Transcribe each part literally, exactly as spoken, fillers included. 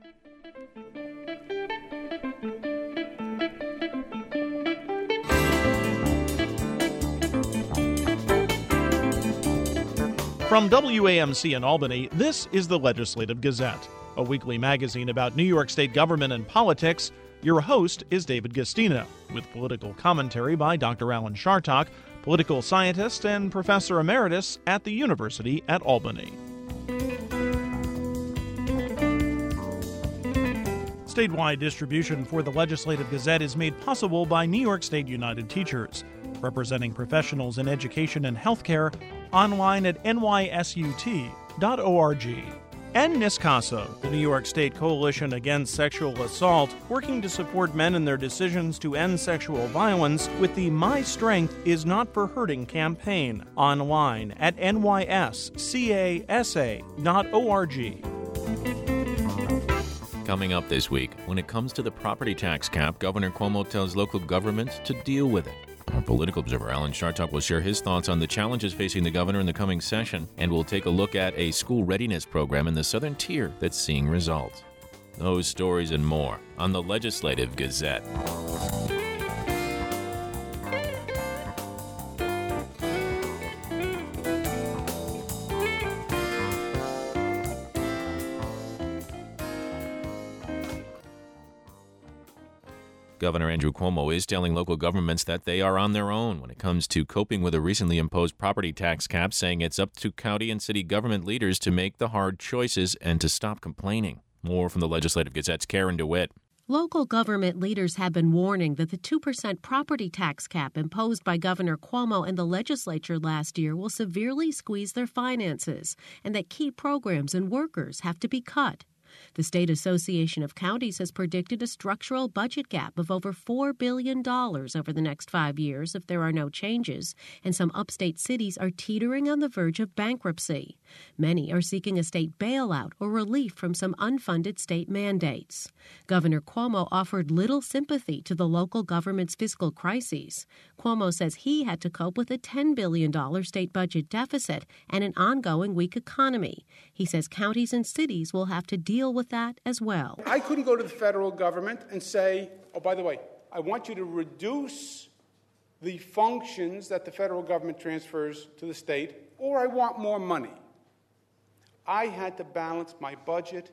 From W A M C in Albany, this is the Legislative Gazette, a weekly magazine about New York State government and politics. Your host is David Gastino, with political commentary by Doctor Alan Chartock, political scientist and professor emeritus at the University at Albany. Statewide distribution for the Legislative Gazette is made possible by New York State United Teachers, representing professionals in education and healthcare, online at N Y S U T dot org. And NISCASA, the New York State Coalition Against Sexual Assault, working to support men in their decisions to end sexual violence with the My Strength Is Not for Hurting campaign, online at N Y S C A S A dot org. Coming up this week, when it comes to the property tax cap, Governor Cuomo tells local governments to deal with it. Our political observer Alan Chartock will share his thoughts on the challenges facing the governor in the coming session, and we'll take a look at a school readiness program in the Southern Tier that's seeing results. Those stories and more on the Legislative Gazette. Governor Andrew Cuomo is telling local governments that they are on their own when it comes to coping with a recently imposed property tax cap, saying it's up to county and city government leaders to make the hard choices and to stop complaining. More from the Legislative Gazette's Karen DeWitt. Local government leaders have been warning that the two percent property tax cap imposed by Governor Cuomo and the legislature last year will severely squeeze their finances, and that key programs and workers have to be cut. The State Association of Counties has predicted a structural budget gap of over four billion dollars over the next five years if there are no changes, and some upstate cities are teetering on the verge of bankruptcy. Many are seeking a state bailout or relief from some unfunded state mandates. Governor Cuomo offered little sympathy to the local government's fiscal crises. Cuomo says he had to cope with a ten billion dollars state budget deficit and an ongoing weak economy. He says counties and cities will have to deal with that as well. I couldn't go to the federal government and say, oh, by the way, I want you to reduce the functions that the federal government transfers to the state, or I want more money. I had to balance my budget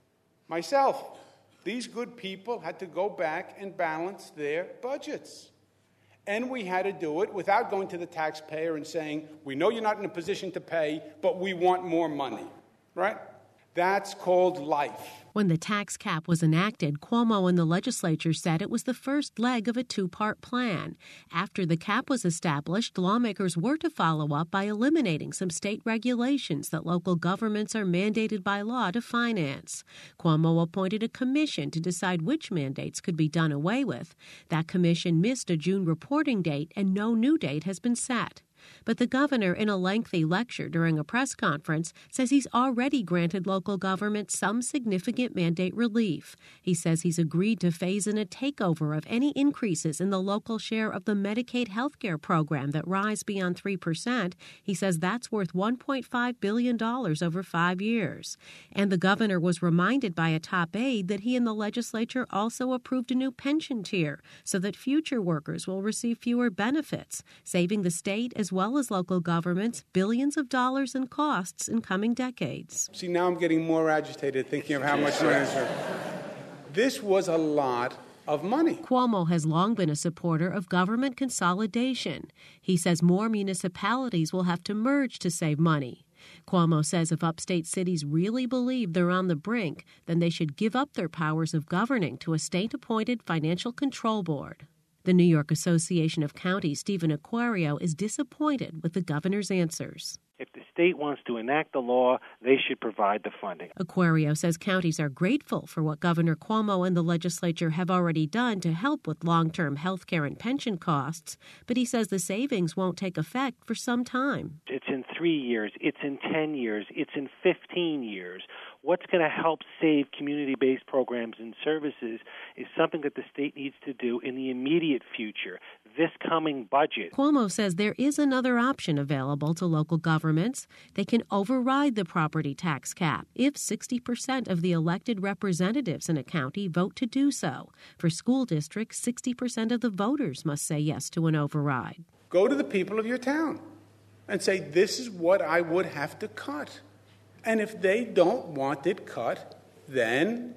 myself. These good people had to go back and balance their budgets. And we had to do it without going to the taxpayer and saying, we know you're not in a position to pay, but we want more money, right? That's called life. When the tax cap was enacted, Cuomo and the legislature said it was the first leg of a two-part plan. After the cap was established, lawmakers were to follow up by eliminating some state regulations that local governments are mandated by law to finance. Cuomo appointed a commission to decide which mandates could be done away with. That commission missed a June reporting date, and no new date has been set. But the governor, in a lengthy lecture during a press conference, says he's already granted local governments some significant mandate relief. He says he's agreed to phase in a takeover of any increases in the local share of the Medicaid health care program that rise beyond three percent. He says that's worth one point five billion dollars over five years. And the governor was reminded by a top aide that he and the legislature also approved a new pension tier so that future workers will receive fewer benefits, saving the state as well as local governments billions of dollars in costs in coming decades. See, now I'm getting more agitated thinking of how much money is there. This was a lot of money. Cuomo has long been a supporter of government consolidation. He says more municipalities will have to merge to save money. Cuomo says if upstate cities really believe they're on the brink, then they should give up their powers of governing to a state-appointed financial control board. The New York Association of Counties, Stephen Aquario, is disappointed with the governor's answers. If the state wants to enact the law, they should provide the funding. Aquario says counties are grateful for what Governor Cuomo and the legislature have already done to help with long-term health care and pension costs, but he says the savings won't take effect for some time. It's in three years, it's in ten years, it's in fifteen years. What's going to help save community-based programs and services is something that the state needs to do in the immediate future. this coming budget. Cuomo says there is another option available to local governments. They can override the property tax cap if sixty percent of the elected representatives in a county vote to do so. For school districts, sixty percent of the voters must say yes to an override. Go to the people of your town and say, this is what I would have to cut. And if they don't want it cut, then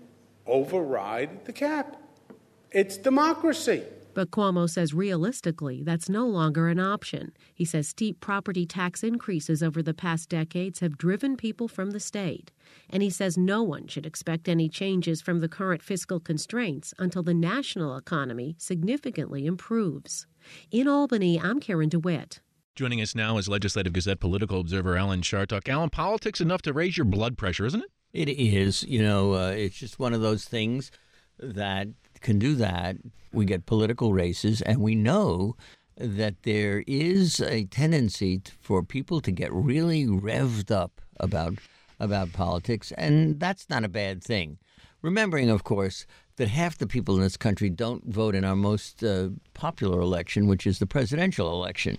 override the cap. It's democracy. But Cuomo says realistically, that's no longer an option. He says steep property tax increases over the past decades have driven people from the state. And he says no one should expect any changes from the current fiscal constraints until the national economy significantly improves. In Albany, I'm Karen DeWitt. Joining us now is Legislative Gazette political observer Alan Chartock. Alan, politics enough to raise your blood pressure, isn't it? It is. You know, uh, it's just one of those things that can do that. We get political races, and we know that there is a tendency t- for people to get really revved up about about politics, and that's not a bad thing. Remembering, of course, that half the people in this country don't vote in our most uh, popular election, which is the presidential election.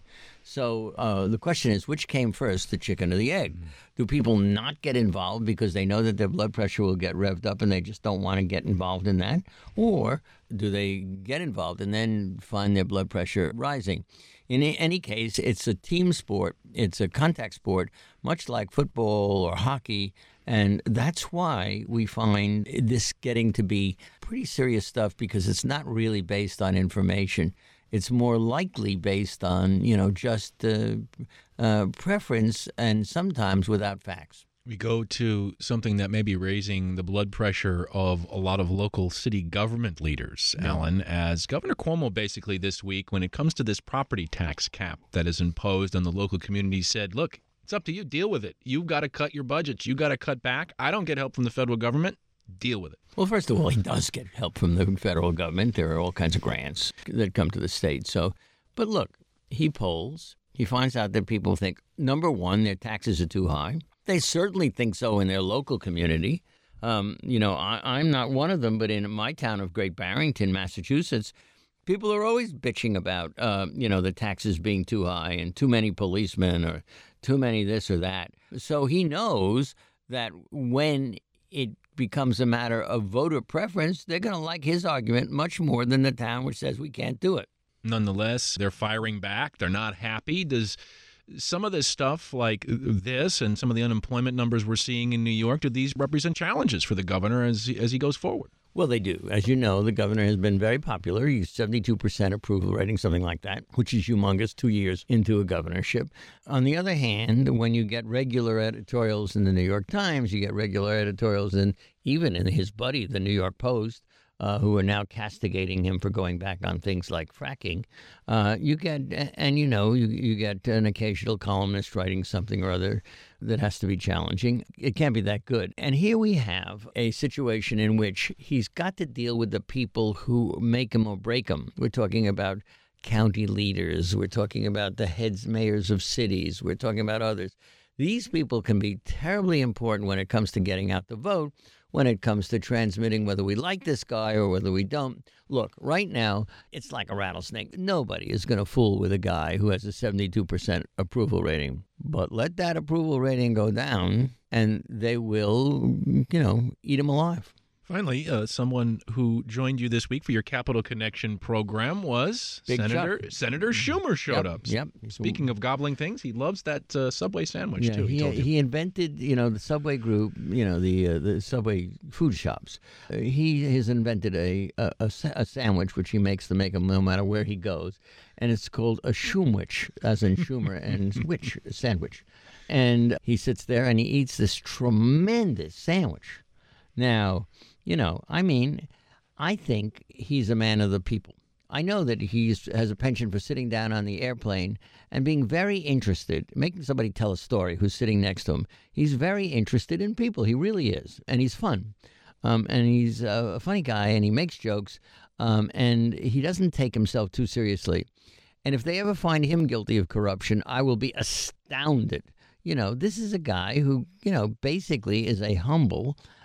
So uh, the question is, which came first, the chicken or the egg? Mm-hmm. Do people not get involved because they know that their blood pressure will get revved up and they just don't want to get involved in that? Or do they get involved and then find their blood pressure rising? In any case, it's a team sport. It's a contact sport, much like football or hockey. And that's why we find this getting to be pretty serious stuff, because it's not really based on information. It's more likely based on, you know, just uh, uh, preference, and sometimes without facts. We go to something that may be raising the blood pressure of a lot of local city government leaders, no. Alan, as Governor Cuomo basically this week, when it comes to this property tax cap that is imposed on the local community, said, look, it's up to you. Deal with it. You've got to cut your budgets. You've got to cut back. I don't get help from the federal government. Deal with it. Well, first of all, he does get help from the federal government. There are all kinds of grants that come to the state. So, but look, he polls. He finds out that people think, number one, their taxes are too high. They certainly think so in their local community. Um, you know, I, I'm not one of them, but in my town of Great Barrington, Massachusetts, people are always bitching about, uh, you know, the taxes being too high and too many policemen or too many this or that. So he knows that when it becomes a matter of voter preference, they're going to like his argument much more than the town which says we can't do it. Nonetheless, they're firing back. They're not happy. Does some of this stuff like this and some of the unemployment numbers we're seeing in New York, do these represent challenges for the governor as as he goes forward? Well, they do. As you know, the governor has been very popular. He's seventy-two percent approval rating, something like that, which is humongous two years into a governorship. On the other hand, when you get regular editorials in the New York Times, you get regular editorials in even in his buddy, the New York Post, uh, who are now castigating him for going back on things like fracking. Uh, you get, and you know, you, you get an occasional columnist writing something or other that has to be challenging. It can't be that good. And here we have a situation in which he's got to deal with the people who make him or break him. We're talking about county leaders. We're talking about the heads, mayors of cities. We're talking about others. These people can be terribly important when it comes to getting out the vote, when it comes to transmitting whether we like this guy or whether we don't. Look, right now, it's like a rattlesnake. Nobody is going to fool with a guy who has a seventy-two percent approval rating. But let that approval rating go down, and they will, you know, eat him alive. Finally, uh, someone who joined you this week for your Capital Connection program was Big Senator Chuck. Senator Schumer showed Yep, up. yep. Speaking of gobbling things, he loves that uh, Subway sandwich, Yeah, too. He, he, told you. he invented, you know, the Subway group, you know, the uh, the Subway food shops. Uh, he has invented a, a, a, sa- a sandwich, which he makes to make him no matter where he goes, and it's called a Schumwich, as in Schumer and witch sandwich. And he sits there and he eats this tremendous sandwich. Now, you know, I mean, I think he's a man of the people. I know that he has a penchant for sitting down on the airplane and being very interested, making somebody tell a story who's sitting next to him. He's very interested in people. He really is. And he's fun. Um, and he's a funny guy, and he makes jokes, um, and he doesn't take himself too seriously. And if they ever find him guilty of corruption, I will be astounded. You know, this is a guy who, you know, basically is a humble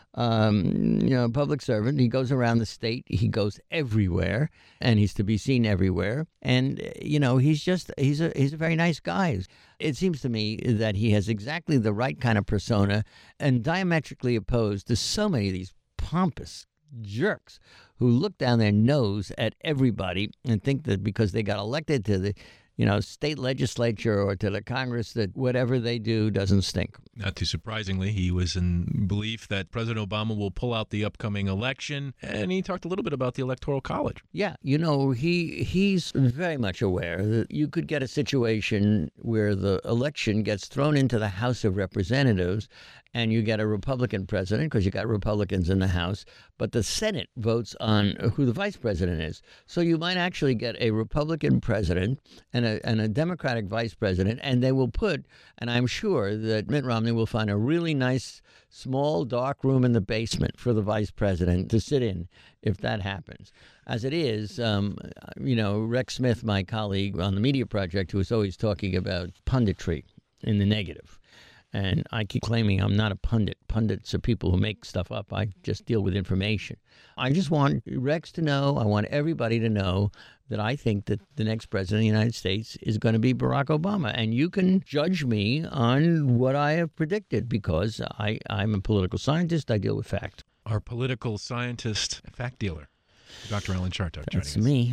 um, you know, public servant. He goes around the state. He goes everywhere, and he's to be seen everywhere. And, you know, he's just, he's a, he's a very nice guy. It seems to me that he has exactly the right kind of persona and diametrically opposed to so many of these pompous jerks who look down their nose at everybody and think that because they got elected to the, you know, state legislature or to the Congress that whatever they do doesn't stink. Not too surprisingly, he was in belief that President Obama will pull out the upcoming election, and he talked a little bit about the Electoral College. Yeah, you know, he he's very much aware that you could get a situation where the election gets thrown into the House of Representatives and you get a Republican president because you got Republicans in the House, but the Senate votes on who the vice president is. So you might actually get a Republican president and a, and a Democratic vice president, and they will put, and I'm sure that Mitt Romney will find a really nice, small, dark room in the basement for the vice president to sit in if that happens. As it is, um, you know, Rex Smith, my colleague on the Media Project, who is always talking about punditry in the negative. And I keep claiming I'm not a pundit. Pundits are people who make stuff up. I just deal with information. I just want Rex to know, I want everybody to know that I think that the next president of the United States is going to be Barack Obama. And you can judge me on what I have predicted because I, I'm a political scientist. I deal with fact. Our political scientist, fact dealer, Doctor Alan Chartock. That's me.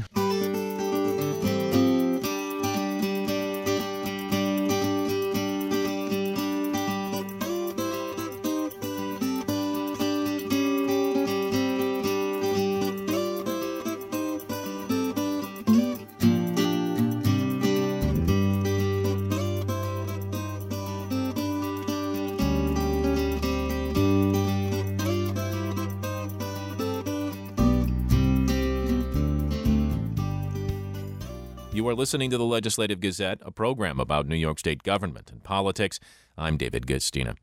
You are listening to the Legislative Gazette, a program about New York State government and politics. I'm David Gutstina.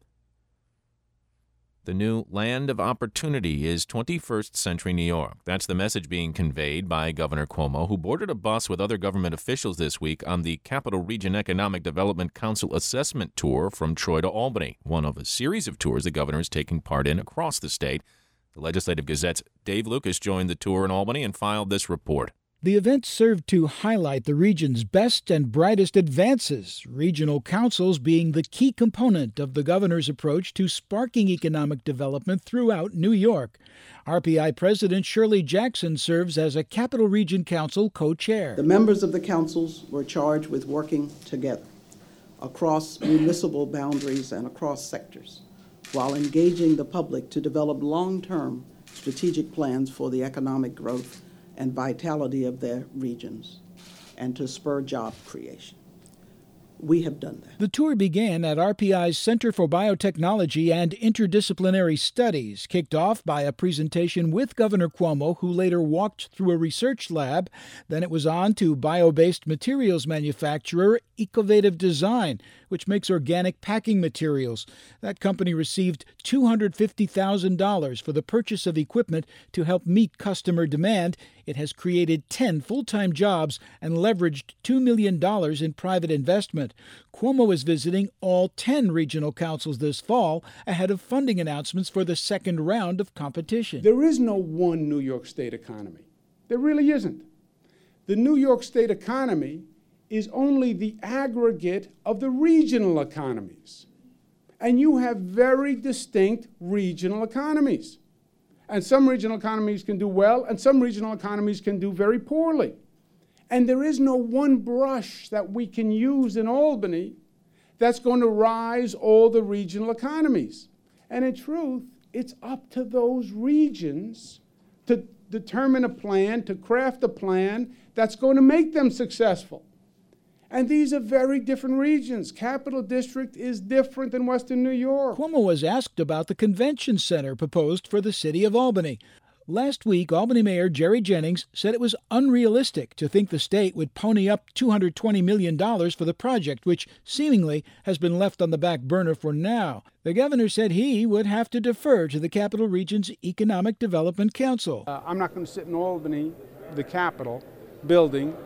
The new land of opportunity is twenty-first century New York. That's the message being conveyed by Governor Cuomo, who boarded a bus with other government officials this week on the Capital Region Economic Development Council assessment tour from Troy to Albany, one of a series of tours the governor is taking part in across the state. The Legislative Gazette's Dave Lucas joined the tour in Albany and filed this report. The event served to highlight the region's best and brightest advances, regional councils being the key component of the governor's approach to sparking economic development throughout New York. R P I President Shirley Jackson serves as a Capital Region Council co-chair. The members of the councils were charged with working together across municipal boundaries and across sectors, while engaging the public to develop long-term strategic plans for the economic growth and vitality of their regions, and to spur job creation. We have done that. The tour began at R P I's Center for Biotechnology and Interdisciplinary Studies, kicked off by a presentation with Governor Cuomo, who later walked through a research lab. Then it was on to bio-based materials manufacturer Ecovative Design, which makes organic packing materials. That company received two hundred fifty thousand dollars for the purchase of equipment to help meet customer demand. It has created ten full-time jobs and leveraged two million dollars in private investment. Cuomo is visiting all ten regional councils this fall ahead of funding announcements for the second round of competition. There is no one New York State economy. There really isn't. The New York State economy is only the aggregate of the regional economies. And you have very distinct regional economies. And some regional economies can do well, and some regional economies can do very poorly. And there is no one brush that we can use in Albany that's going to rise all the regional economies. And in truth, it's up to those regions to determine a plan, to craft a plan that's going to make them successful. And these are very different regions. Capital District is different than Western New York. Cuomo was asked about the convention center proposed for the city of Albany. Last week, Albany Mayor Jerry Jennings said it was unrealistic to think the state would pony up two hundred twenty million dollars for the project, which seemingly has been left on the back burner for now. The governor said he would have to defer to the Capital Region's Economic Development Council. Uh, I'm not going to sit in Albany, the Capitol building,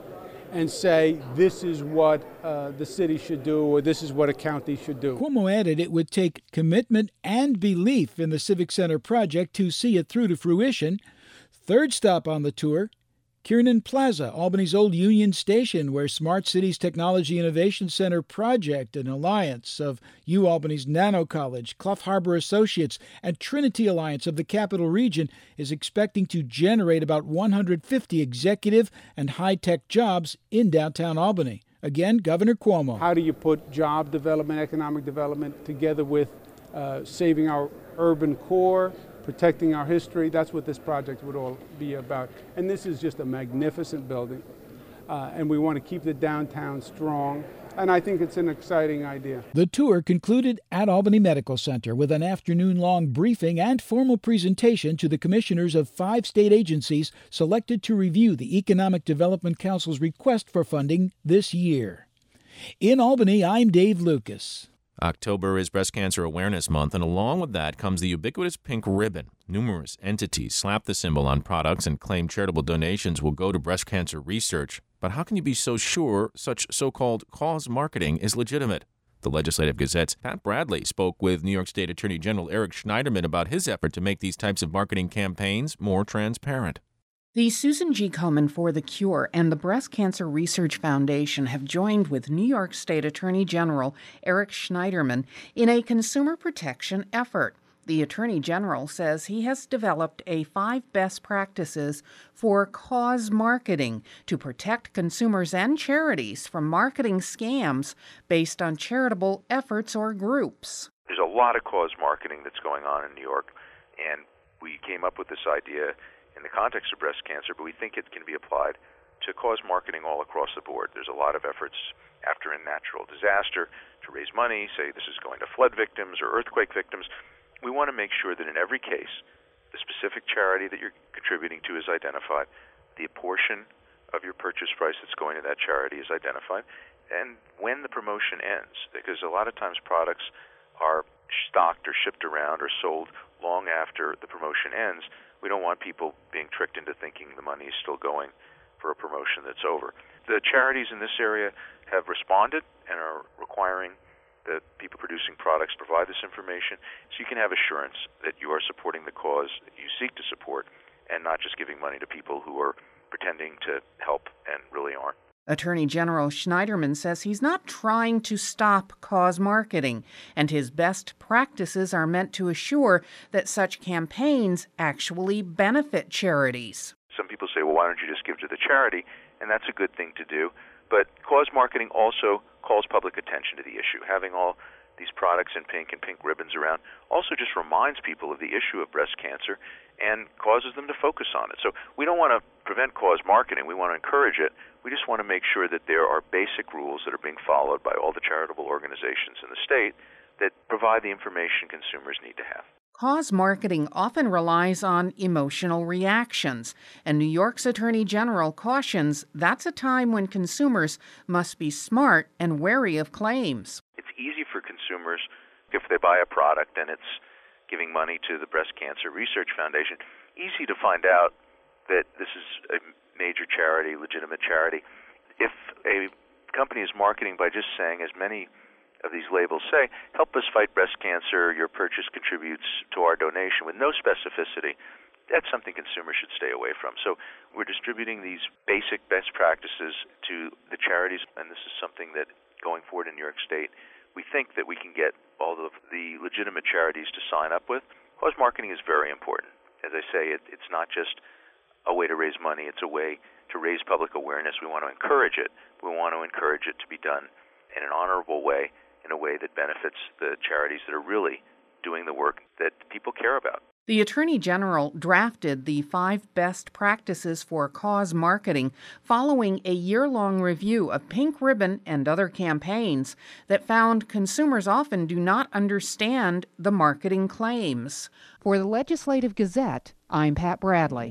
and say this is what uh, the city should do or this is what a county should do. Cuomo added it would take commitment and belief in the Civic Center project to see it through to fruition. Third stop on the tour, Kiernan Plaza, Albany's old Union Station, where Smart Cities Technology Innovation Center project, an alliance of UAlbany's Nano College, Clough Harbor Associates, and Trinity Alliance of the Capital Region, is expecting to generate about one hundred fifty executive and high-tech jobs in downtown Albany. Again, Governor Cuomo. How do you put job development, economic development together with uh, saving our urban core, protecting our history? That's what this project would all be about. And this is just a magnificent building. Uh, and we want to keep the downtown strong. And I think it's an exciting idea. The tour concluded at Albany Medical Center with an afternoon-long briefing and formal presentation to the commissioners of five state agencies selected to review the Economic Development Council's request for funding this year. In Albany, I'm Dave Lucas. October is Breast Cancer Awareness Month, and along with that comes the ubiquitous pink ribbon. Numerous entities slap the symbol on products and claim charitable donations will go to breast cancer research. But how can you be so sure such so-called cause marketing is legitimate? The Legislative Gazette's Pat Bradley spoke with New York State Attorney General Eric Schneiderman about his effort to make these types of marketing campaigns more transparent. The Susan G. Komen for the Cure and the Breast Cancer Research Foundation have joined with New York State Attorney General Eric Schneiderman in a consumer protection effort. The Attorney General says he has developed a five best practices for cause marketing to protect consumers and charities from marketing scams based on charitable efforts or groups. There's a lot of cause marketing that's going on in New York, and we came up with this idea in the context of breast cancer, but we think it can be applied to cause marketing all across the board. There's a lot of efforts after a natural disaster to raise money, say this is going to flood victims or earthquake victims. We want to make sure that in every case, the specific charity that you're contributing to is identified, the portion of your purchase price that's going to that charity is identified, and when the promotion ends, because a lot of times products are stocked or shipped around or sold long after the promotion ends. We don't want people being tricked into thinking the money is still going for a promotion that's over. The charities in this area have responded and are requiring that people producing products provide this information so you can have assurance that you are supporting the cause that you seek to support and not just giving money to people who are pretending to help and really aren't. Attorney General Schneiderman says he's not trying to stop cause marketing, and his best practices are meant to assure that such campaigns actually benefit charities. Some people say, well, why don't you just give to the charity? And that's a good thing to do. But cause marketing also calls public attention to the issue. Having all these products in pink and pink ribbons around also just reminds people of the issue of breast cancer and causes them to focus on it. So we don't want to prevent cause marketing. We want to encourage it. We just want to make sure that there are basic rules that are being followed by all the charitable organizations in the state that provide the information consumers need to have. Cause marketing often relies on emotional reactions, and New York's Attorney General cautions that's a time when consumers must be smart and wary of claims. It's easy for consumers, if they buy a product and it's giving money to the Breast Cancer Research Foundation, easy to find out that this is a major charity, legitimate charity. If a company is marketing by just saying, as many of these labels say, help us fight breast cancer, your purchase contributes to our donation, with no specificity, that's something consumers should stay away from. So we're distributing these basic best practices to the charities, and this is something that, going forward in New York State, we think that we can get all of the legitimate charities to sign up with. Cause marketing is very important. As I say, it, it's not just a way to raise money, it's a way to raise public awareness. We want to encourage it. We want to encourage it to be done in an honorable way, in a way that benefits the charities that are really doing the work that people care about. The Attorney General drafted the five best practices for cause marketing following a year-long review of Pink Ribbon and other campaigns that found consumers often do not understand the marketing claims. For the Legislative Gazette, I'm Pat Bradley.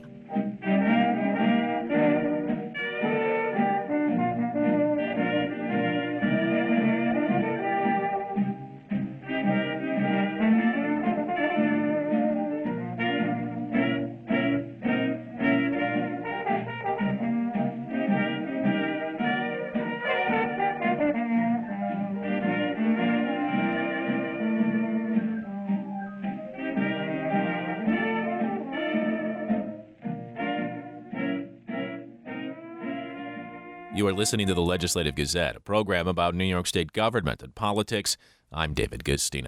You are listening to the Legislative Gazette, a program about New York State government and politics. I'm David Gustina.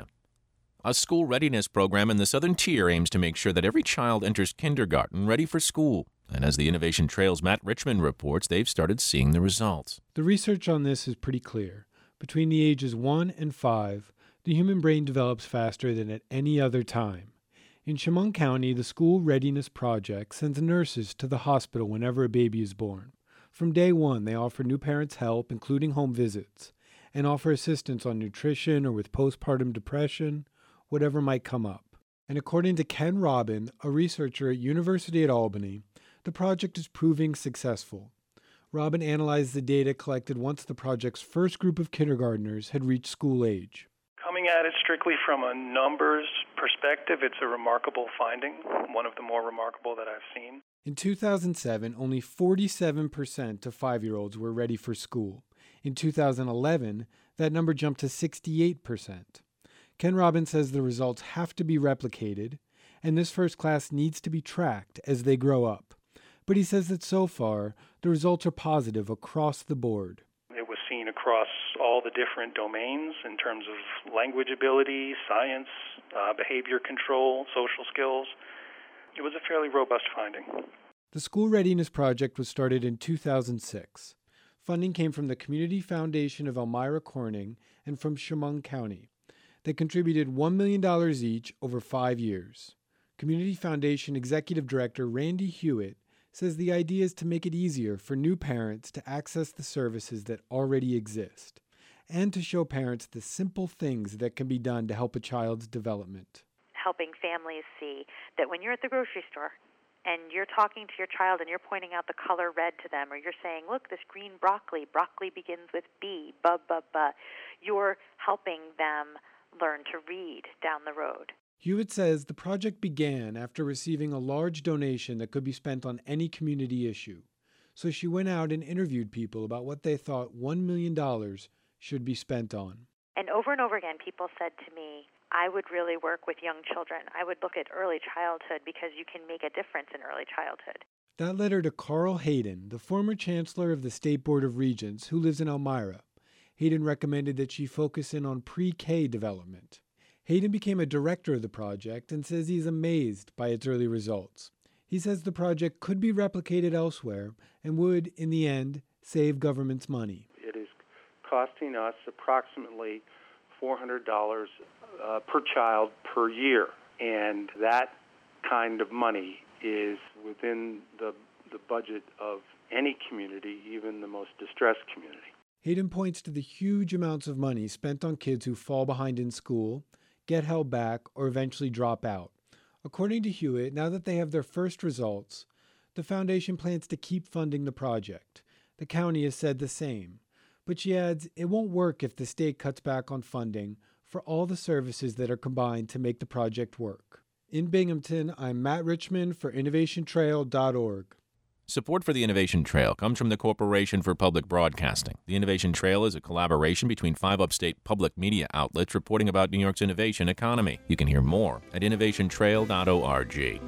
A school readiness program in the Southern Tier aims to make sure that every child enters kindergarten ready for school. And as the Innovation Trail's Matt Richmond reports, they've started seeing the results. The research on this is pretty clear. Between the ages one and five, the human brain develops faster than at any other time. In Chemung County, the School Readiness Project sends nurses to the hospital whenever a baby is born. From day one, they offer new parents help, including home visits, and offer assistance on nutrition or with postpartum depression, whatever might come up. And according to Ken Robin, a researcher at University at Albany, the project is proving successful. Robin analyzed the data collected once the project's first group of kindergartners had reached school age. Coming at it strictly from a numbers perspective, it's a remarkable finding, one of the more remarkable that I've seen. In two thousand seven, only forty-seven percent of five-year-olds were ready for school. In two thousand eleven, that number jumped to sixty-eight percent. Ken Robbins says the results have to be replicated, and this first class needs to be tracked as they grow up. But he says that so far, the results are positive across the board. It was seen across all the different domains in terms of language ability, science, uh, behavior control, social skills. It was a fairly robust finding. The School Readiness Project was started in two thousand six. Funding came from the Community Foundation of Elmira Corning and from Chemung County. They contributed one million dollars each over five years. Community Foundation Executive Director Randy Hewitt says the idea is to make it easier for new parents to access the services that already exist and to show parents the simple things that can be done to help a child's development. Helping families see that when you're at the grocery store and you're talking to your child and you're pointing out the color red to them, or you're saying, look, this green broccoli, broccoli begins with B, buh, buh, buh, you're helping them learn to read down the road. Hewitt says the project began after receiving a large donation that could be spent on any community issue. So she went out and interviewed people about what they thought one million dollars should be spent on. And over and over again, people said to me, I would really work with young children. I would look at early childhood because you can make a difference in early childhood. That led her to Carl Hayden, the former chancellor of the State Board of Regents, who lives in Elmira. Hayden recommended that she focus in on pre-K development. Hayden became a director of the project and says he's amazed by its early results. He says the project could be replicated elsewhere and would, in the end, save government's money. It is costing us approximately four hundred dollars uh, per child per year, and that kind of money is within the, the budget of any community, even the most distressed community. Hayden points to the huge amounts of money spent on kids who fall behind in school, get held back, or eventually drop out. According to Hewitt, now that they have their first results, the foundation plans to keep funding the project. The county has said the same. But she adds it won't work if the state cuts back on funding for all the services that are combined to make the project work. In Binghamton, I'm Matt Richmond for innovation trail dot org. Support for the Innovation Trail comes from the Corporation for Public Broadcasting. The Innovation Trail is a collaboration between five upstate public media outlets reporting about New York's innovation economy. You can hear more at innovation trail dot org.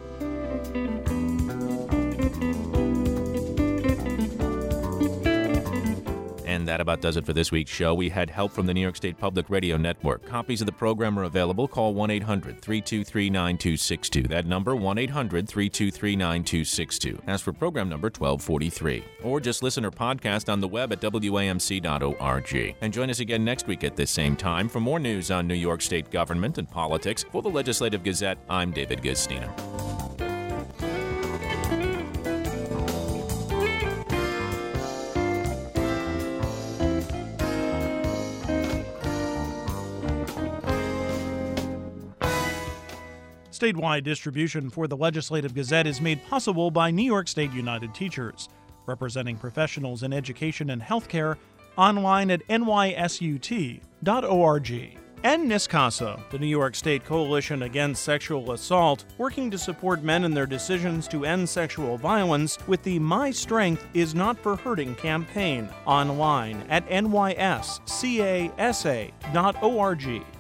And that about does it for this week's show. We had help from the New York State Public Radio Network. Copies of the program are available. Call one eight hundred three two three nine two six two. That number, one eight hundred three two three nine two six two. Ask for program number twelve forty-three. Or just listen or podcast on the web at W A M C dot org. And join us again next week at this same time for more news on New York State government and politics. For the Legislative Gazette, I'm David Gustina. Statewide distribution for the Legislative Gazette is made possible by New York State United Teachers, representing professionals in education and healthcare, online at N Y S U T dot org. And NYSCASA, the New York State Coalition Against Sexual Assault, working to support men in their decisions to end sexual violence with the My Strength Is Not for Hurting campaign, online at N Y S C A S A dot org.